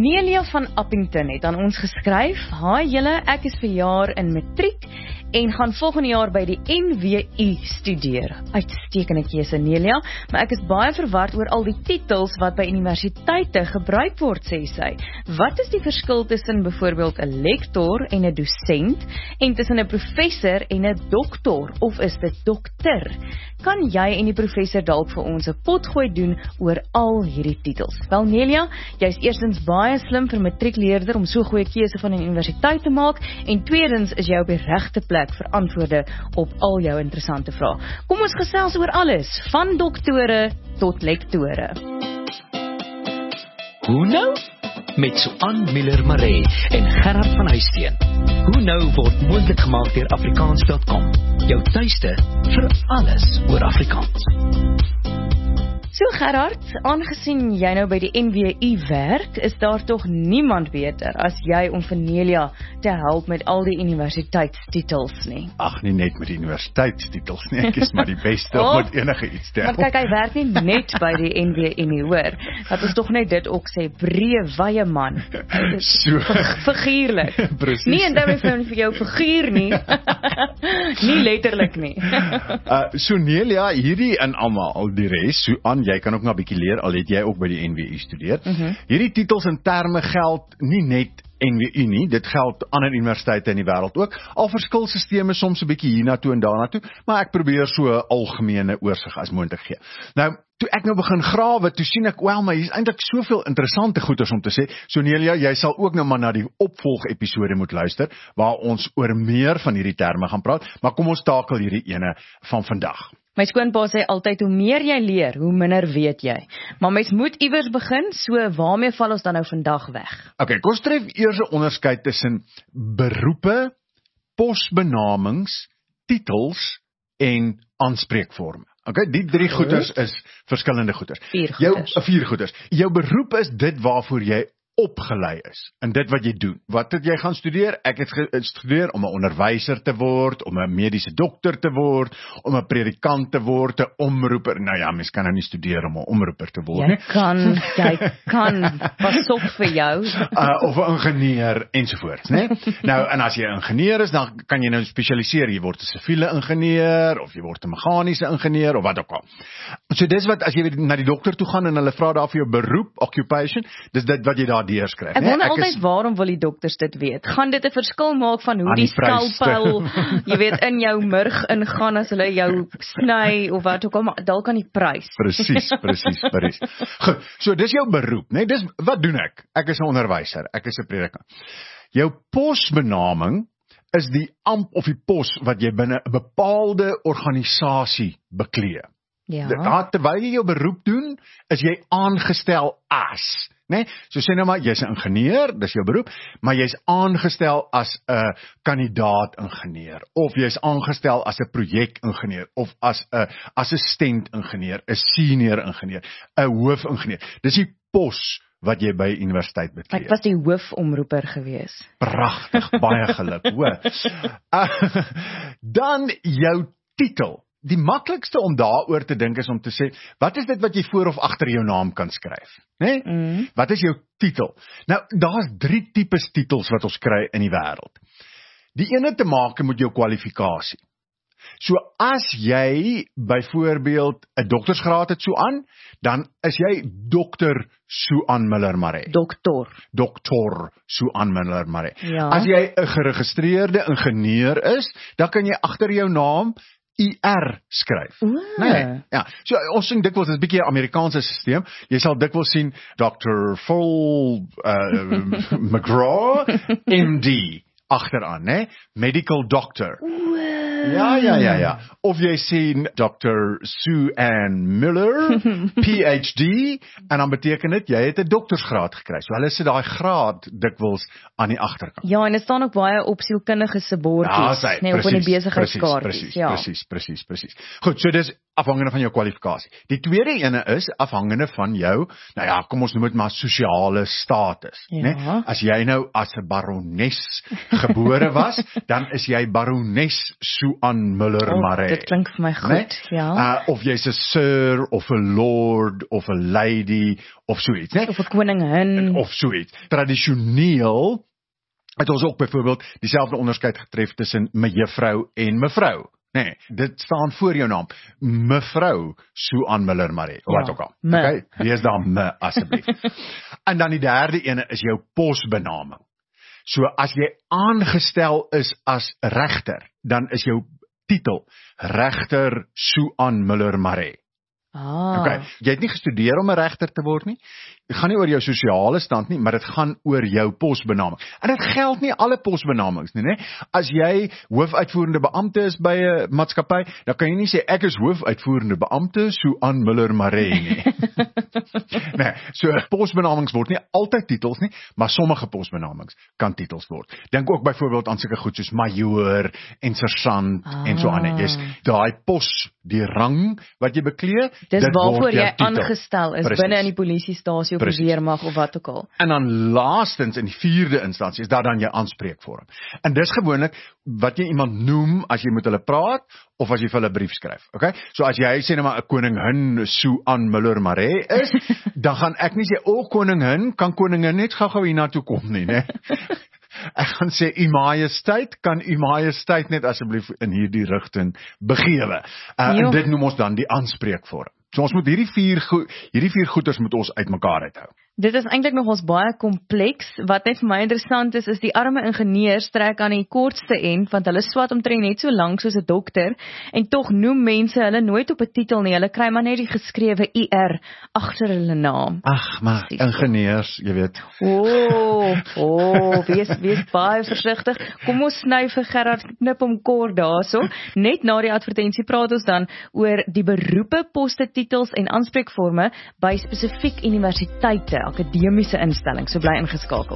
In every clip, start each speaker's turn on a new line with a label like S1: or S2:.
S1: Nelia van Appington het aan ons geskryf: "Haai julle, ek is verjaar in matriek en gaan volgende jaar by die NWU studeer." Uitstekende keuse, Nelia, maar ek is baie verward oor al die titels wat by universiteite gebruik word, sê sy. Wat is die verskil tussen byvoorbeeld 'n lektor en 'n dosent en tussen 'n professor en 'n doktor, of is dit dokter? Kan jy en die professor dalk vir ons 'n potgooi doen oor al hierdie titels? Wel, Nelia, jy is eerstens baie slim vir matriekleerder om so goeie keuse van 'n universiteit te maak, en tweedens is jy op die regte plek vir antwoorde op al jou interessante vrae. Kom ons gesels oor alles, van doktore tot lektore.
S2: Hoe nou? Met Suan Miller-Maree en Gerard van Huisteen. Hoe nou word moontlik gemaak deur Afrikaans.com. Jou tuiste vir alles oor Afrikaans.
S1: So Gerard, aangesien jy nou by die NWU werk, is daar tog niemand beter as jy om vir Nelia te help met al die universiteitstitels nie.
S3: Ag, nie net met die universiteitstitels nie, ek is maar die beste om met enige iets te help.
S1: Maar kyk, hy werk nie net by die NWU nie, hoor. Dat ons tog net dit ook sê, breë, wye man.
S3: So.
S1: Figuurlik.
S3: Precies.
S1: Nie in terme van vir jou figuur nie. Nie letterlik nie.
S3: So Nelia, hierdie en almal, die res, so aan, jy kan ook nog 'n bietjie leer, al het jy ook by die NWU studeer. Hierdie titels en terme geld nie net NWU nie, dit geld ander universiteite in die wêreld ook. Al verskil sisteme soms 'n bietjie hiernatoe en daarnatoe, maar ek probeer so 'n algemene oorsig as moontlik gee. Nou, toe ek nou begin grawe, toe sien ek, wel, maar hier is eintlik soveel interessante goeders om te sê. So Nelia, jy sal ook nou maar na die opvolg-episode moet luister, waar ons oor meer van hierdie terme gaan praat, maar kom ons takel hierdie ene van vandag.
S1: My skoonpa sê altyd, hoe meer jy leer, hoe minder weet jy. Maar mens moet iewers begin, so waarmee val ons dan nou vandag weg?
S3: Okay, kom ons tref eers 'n onderskeid tussen beroepe, posbenamings, titels en aanspreekvorme. Okay, die drie goeders is verskillende goeders. Vier goeders. Jou beroep is dit waarvoor jy opgelei is, en dit wat jy doen. Wat het jy gaan studeer? Ek het gestudeer om 'n onderwyser te word, om 'n mediese dokter te word, om 'n predikant te word, 'n omroeper. Nou ja, mens kan nou nie studeer om 'n omroeper te word nie.
S1: Jy kan, pas op vir jou.
S3: Of 'n ingenieur ensovoorts, né? Nou, en as jy 'n ingenieur is, dan kan jy nou spesialiseer. Jy word 'n siviele ingenieur, of jy word 'n meganiese ingenieur, of wat ook al. So dis wat, as jy na die dokter toe gaan en hulle vra daar vir jou beroep, occupation, dis dit wat jy daar deurskryf.
S1: Ek wonder altyd, waarom wil die dokters dit weet? Gaan dit 'n verskil maak van hoe die skalpel, jy weet, in jou murg ingaan as hulle jou sny, of wat ook al, maar dalk aan die prys.
S3: Presies. Goed, so dis jou beroep, né? Dis, wat doen ek? Ek is 'n onderwyser, ek is 'n predikant. Jou posbenaming is die amp of die pos wat jy binne 'n bepaalde organisasie beklee.
S1: Ja.
S3: Terwyl jy jou beroep doen, is jy aangestel as, né? So sê nou maar, jy's 'n ingenieur, dis jou beroep, maar jy's aangestel as 'n kandidaat-ingenieur, of jy's aangestel as 'n projek-ingenieur, of as 'n assistent-ingenieur, 'n senior-ingenieur, 'n hoof-ingenieur. Dis die pos wat jy by universiteit beklee.
S1: Ek was die hoofomroeper gewees.
S3: Pragtig, baie geluk, hoor. Dan jou titel. Die maklikste om daaroor te dink is om te sê, wat is dit wat jy voor of agter jou naam kan skryf? Nee? Wat is jou titel? Nou, daar's 3 tipes titels wat ons kry in die wêreld. Die ene te maak met jou kwalifikasie. So as jy byvoorbeeld 'n doktorsgraad het so aan, dan is jy dokter Suan Miller-Maree. Doktor Suan Miller-Maree.
S1: Ja.
S3: As jy 'n geregistreerde ingenieur is, dan kan jy agter jou naam IR skryf. Nee, ja. So ons sien dikwels, dit is 'n bietjie 'n Amerikaanse stelsel. Jy sal dikwels sien Dr. Full McGraw MD agteraan, né? Medical doctor. Ja. Of jy sien Dr. Sue Ann Miller, PhD, en dan beteken dit jy het 'n doktorsgraad gekry. So hulle sit daai graad dikwels aan die agterkant.
S1: Ja, en dit staan ook baie op sielkundige se bordjies, op in die besigheidskaartjies.
S3: Presies. Goed, so dis afhangende van jou kwalifikasie. Die tweede ene is afhangende van jou, nou ja, kom ons noem dit maar sosiale status, né? As jy nou as 'n barones gebore was, dan is jy barones Suan Müller-Maree.
S1: Dit klink vir my goed, ja.
S3: Of jy's 'n sir, of 'n lord, of 'n lady, of so iets, né?
S1: Of 'n koningin.
S3: Of so iets. Tradisioneel het ons ook byvoorbeeld dieselfde onderskeid getref tussen mevrou en mevrou. Nee, dit staan voor jou naam. Mevrou Suan Müller-Maree, wat ook al. Okay, lees dan me asseblief. En dan die derde ene is jou posbenaming. So as jy aangestel is as regter, dan is jou titel regter Suan Müller-Maree. Okay. Jy het nie gestudeer om 'n regter te word nie. Dit gaan nie oor jou sosiale stand nie, maar dit gaan oor jou posbenaming. En dit geld nie alle posbenamings nie, né? As jy hoofuitvoerende beampte is by 'n maatskappy, dan kan jy nie sê ek is hoofuitvoerende beampte Suan Müller-Maree nie. Nee, so posbenamings word nie altyd titels nie, maar sommige posbenamings kan titels word. Dink ook byvoorbeeld aan sulke goed soos majoor en sersant en so aan. Jy's daai pos, die rang wat jy beklee,
S1: dis waarvoor jy aangestel is binne in die polisiestasie of die weermag of wat ook al.
S3: En dan laastens in die 4de instansie is daar dan jou aanspreekvorm. En dis gewoonlik wat jy iemand noem as jy met hulle praat of as jy vir hulle 'n brief skryf. Okay? So as jy sê net maar 'n koningin Suan Müller-Maree is, dan gaan ek nie sê koningin, kan koningin net gou-gou hiernatoe kom nie, né? Ek gaan sê, U Majesteit, kan U Majesteit net asseblief in hierdie rigting begewe. En dit noem ons dan die aanspreekvorm. So ons moet hierdie vier goeters moet ons uitmekaar uithou.
S1: Dit is eintlik nog ons baie kompleks. Wat net vir my interessant is die arme ingenieurs trek aan die kortste end, want hulle swat omtrent net so lank soos 'n dokter, en tog noem mense hulle nooit op 'n titel nie. Hulle kry maar net die geskrewe IR agter hulle naam.
S3: Ag, maar ingenieurs, jy weet.
S1: Wees baie versigtig. Kom ons sny vir Gerard knip hom kort daarso. Net na die advertensie praat ons dan oor die beroepe, poste, titels en aanspreekvorme by spesifiek universiteite, akademiese instellings, so bly ingeskakel.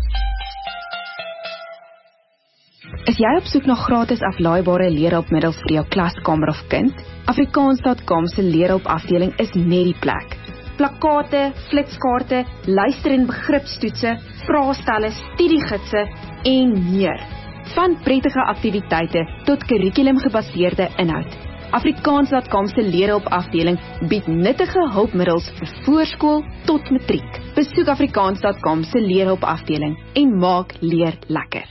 S4: Is jy op soek na gratis aflaaibare leerhulpmiddels vir jou klaskamer of kind? Afrikaans.com se leerhulpafdeling is net die plek. Plakkate, flitskaarte, luister- en begripstoetse, vraestelle, studiegidse en meer. Van prettige aktiwiteite tot kurrikulumgebaseerde inhoud. Afrikaans.com se leerhulpafdeling bied nuttige hulpmiddels vir voorskool tot matriek. Besoek Afrikaans.com se leerhulpafdeling en maak leer lekker.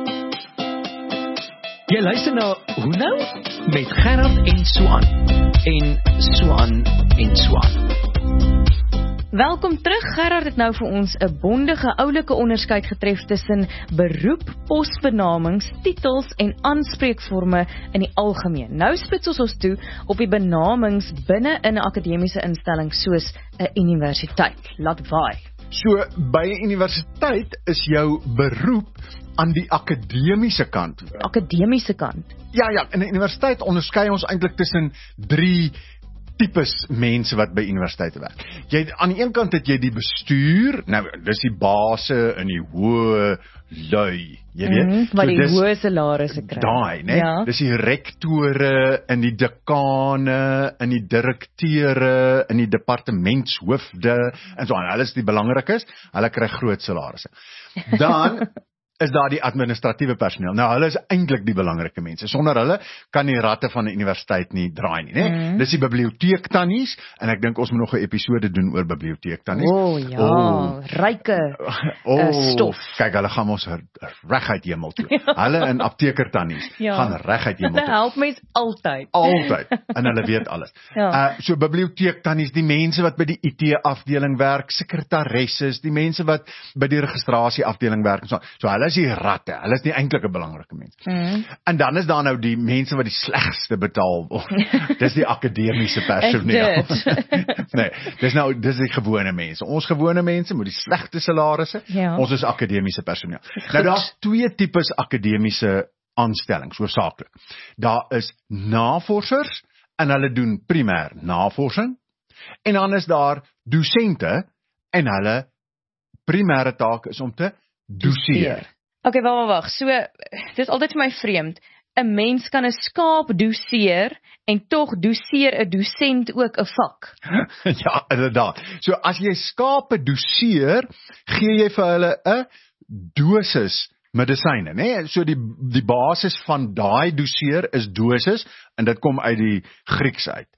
S2: Jy luister na Hoe nou? Met Gerard en Suan. En Suan en Suan.
S1: Welkom terug. Gerard het nou vir ons 'n bondige oulike onderskeid getref tussen beroep, posbenamings, titels en aanspreekvorme in die algemeen. Nou spits ons toe op die benamings binne in 'n akademiese instelling soos 'n universiteit. Laat vaai.
S3: So by 'n universiteit is jou beroep aan die akademiese kant.
S1: Akademiese kant.
S3: Ja, in 'n universiteit onderskei ons eintlik tussen 3 tipes mense wat by universiteite werk. Aan die een kant het jy die bestuur, nou dis die base in die hoë lui, jy weet.
S1: Wat die hoë salarisse kry.
S3: Daai, né? Ja. Dis die rektore, in die dekane, in die direkteure, in die departementshoofde en so aan. Hulle is die belangrikes, hulle kry groot salarisse. Dan is daar die administratiewe personeel. Nou, hulle is eintlik die belangrike mense. Sonder hulle kan die ratte van 'n universiteit nie draai nie, né? Dis die biblioteektannies, en ek dink ons moet nog 'n episode doen oor biblioteektannies.
S1: Ryke stof.
S3: Kyk, hulle gaan ons reguit hemel toe. Hulle en aptekertannies gaan reguit hemel toe.
S1: Dit help mens altyd.
S3: En hulle weet alles. So biblioteektannies, die mense wat by die IT-afdeling werk, sekretaresses, die mense wat by die registrasieafdeling werk, so hulle is die ratte, hulle is nie eintlik 'n belangrike mens. En dan is daar nou die mense wat die slegste betaal word. Dis die akademiese personeel. Nee, dis die gewone mense. Ons gewone mense met die slegte salarisse, ons is akademiese personeel. Nou daar's 2 tipes akademiese aanstellings, hoofsaaklik. Daar is navorsers, en hulle doen primêr navorsing, en dan is daar dosente, en hulle primêre taak is om te doseer.
S1: Okay, wag. So, dit is altyd vir my vreemd. 'n Mens kan 'n skaap doseer en tog doseer 'n dosent ook 'n vak.
S3: Ja, inderdaad. So as jy skape doseer, gee jy vir hulle 'n dosis medisyne, né? So die basis van daai doseer is dosis en dit kom uit die Grieks uit.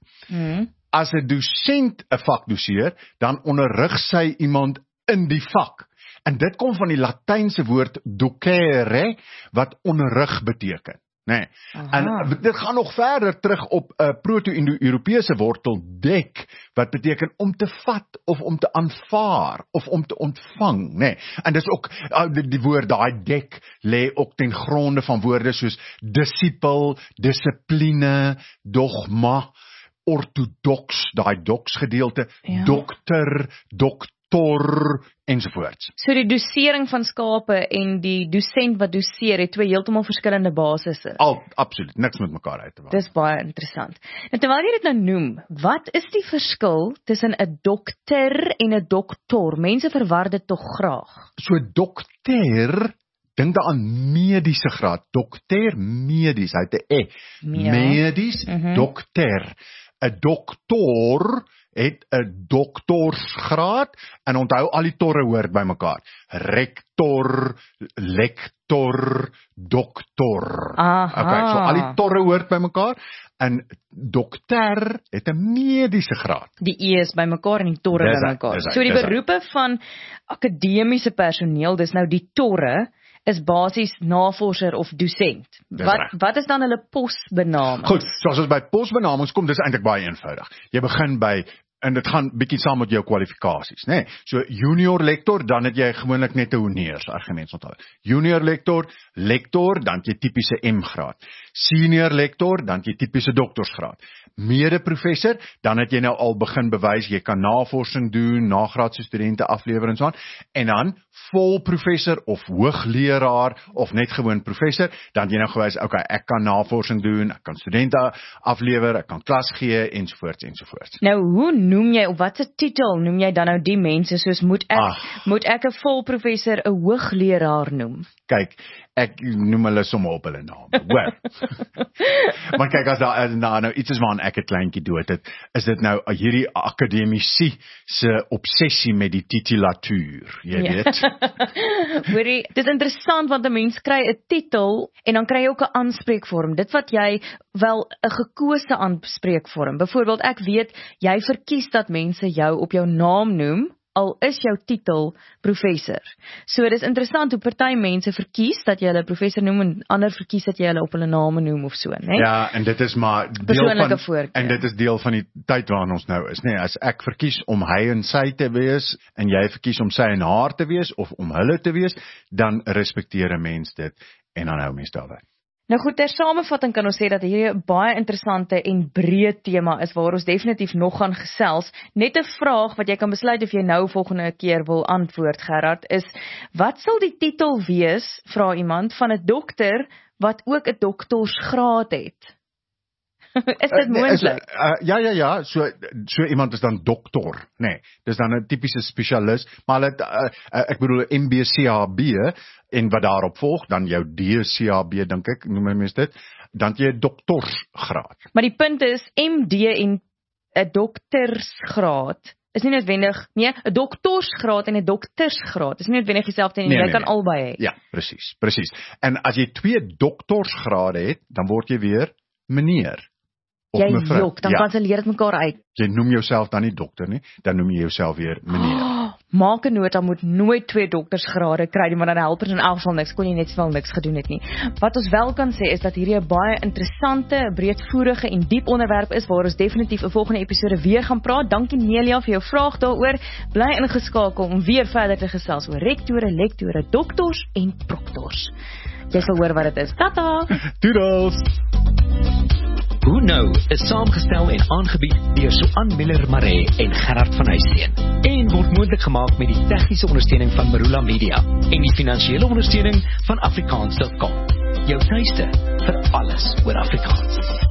S3: As 'n dosent 'n vak doseer, dan onderrig sy iemand in die vak. En dit kom van die Latynse woord docere, wat onderrig beteken. Nee. En dit gaan nog verder terug op 'n proto-Indo-Europese wortel dek, wat beteken om te vat of om te aanvaar of om te ontvang, nee. En dis ook die woord daai dek lê ook ten gronde van woorde soos disipel, dissipline, dogma, orthodox, daai dox gedeelte, dokter, doktor ensovoorts.
S1: So die dosering van skape en die dosent wat doseer het twee heeltemal verskillende basisse.
S3: Absoluut, niks met mekaar uit te waak.
S1: Dis baie interessant. En terwyl jy dit nou noem, wat is die verskil tussen 'n dokter en 'n doktor? Mense verwar dit tog graag.
S3: So dokter, dink daaraan mediese graad. Dokter, medies, hy het 'n medies, dokter. 'n doktor het 'n doktorsgraad en onthou al die torre hoort by mekaar. Rektor, lektor, doktor. Okay, so al die torre hoort by mekaar en dokter het 'n mediese graad.
S1: Die E is by mekaar en die torre by mekaar. So die beroepe van akademiese personeel, dis nou die torre, is basies navorser of dosent. Wat is dan hulle posbenamings?
S3: Goed, soos ons by posbenamings kom, dis eintlik baie eenvoudig. Jy begin by, en dit gaan bietjie saam met jou kwalifikasies, né? So junior lektor, dan het jy gewoonlik net 'n honneurs-argument onthou. Junior lektor, dan het jy tipiese M-graad. Senior lektor, dan het jy tipiese doktorsgraad. Mede-professor, dan het jy nou al begin bewys, jy kan navorsing doen, nagraadse studente aflewer en so aan. En dan volprofessor of hoogleraar of net gewoon professor, dan het jy nou gewys, okay, ek kan navorsing doen, ek kan studente aflewer, ek kan klas gee ensovoorts.
S1: Nou, hoe noem jy, of watse titel noem jy dan nou die mense, soos moet ek 'n volprofessor 'n hoogleraar noem?
S3: Kyk, ek noem hulle sommer op hulle naam. Hoor. Maar kyk, as daar nou iets is waaraan ek 'n kleintjie dood het, is dit nou hierdie akademisie se obsessie met die titulatuur, jy weet.
S1: Hoorie, dit is interessant want 'n mens kry 'n titel en dan kry jy ook 'n aanspreekvorm. Dit wat jy wel 'n gekose aanspreekvorm. Byvoorbeeld, ek weet jy verkies dat mense jou op jou naam noem, al is jou titel professor. So dit is interessant hoe party mense verkies dat jy hulle professor noem en ander verkies dat jy hulle op hulle name noem of so, né?
S3: Ja, en dit is maar dit is deel van die tyd waarin ons nou is, né? As ek verkies om hy en sy te wees en jy verkies om sy en haar te wees of om hulle te wees, dan respekteer 'n mens dit en dan hou mens daarby.
S1: Nou goed, ter samevatting kan ons sê dat hierdie 'n baie interessante en breë tema is waar ons definitief nog gaan gesels. Net 'n vraag wat jy kan besluit of jy nou volgende keer wil antwoord, Gerard, is wat sal die titel wees, vra iemand, van 'n dokter wat ook 'n doktorsgraad het? Is dit moontlik?
S3: Ja, so iemand is dan dokter, nee. Dis dan 'n tipiese spesialis, maar hulle ek bedoel MBCHB en wat daarop volg, dan jou DCHB dink ek, noem mens dit, dan jy 'n doktorsgraad.
S1: Maar die punt is MD en 'n doktersgraad is nie noodwendig, 'n doktorsgraad en 'n doktersgraad is nie noodwendig dieselfde nie, jy kan albei hê.
S3: Ja, presies. En as jy 2 doktorsgrade het, dan word jy weer meneer.
S1: Jy jok, dan kanselleer dit mekaar uit.
S3: Jy noem jouself dan nie dokter nie, dan noem jy jouself weer meneer.
S1: Maak 'n nota, moet nooit 2 doktersgrade kry nie, maar dan help dit in elk geval niks, kon jy net soveel niks gedoen het nie. Wat ons wel kan sê is dat hierdie 'n baie interessante, breedvoerige en diep onderwerp is waar ons definitief 'n volgende episode weer gaan praat. Dankie Nelia vir jou vraag daaroor. Bly ingeskakel om weer verder te gesels oor rektore, lektore, doktors en proktors. Jy sal hoor wat dit is. Tata.
S3: Doodles.
S2: Hoe nou is saamgestel en aangebied deur Suan Miller-Maree en Gerard van Huisteen en word moontlik gemaak met die tegniese ondersteuning van Marula Media en die finansiële ondersteuning van Afrikaans.com. Jou tuiste vir alles oor Afrikaans.